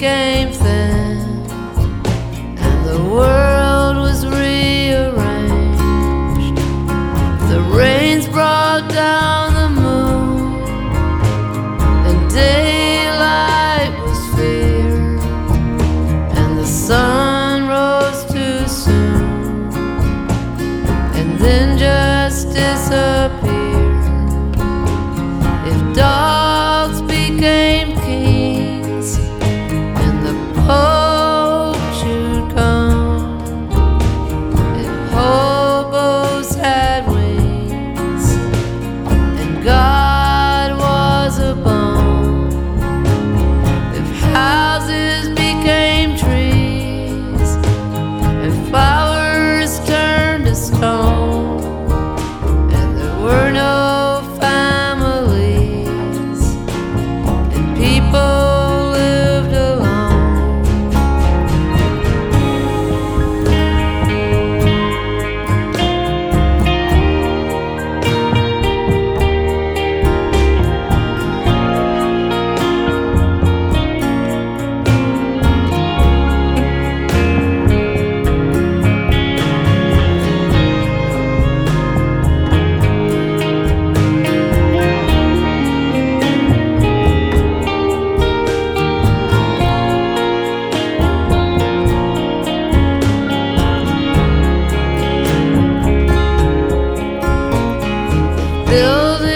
became thin, and the world was rearranged. The rains brought down the moon, and daylight was fear, and the sun rose too soon, and then just disappeared. If dogs became kings and the Pope should come, if hobos had wings and God was a bum, if houses became trees and flowers turned to stone, and there were no families and people lived alone. Building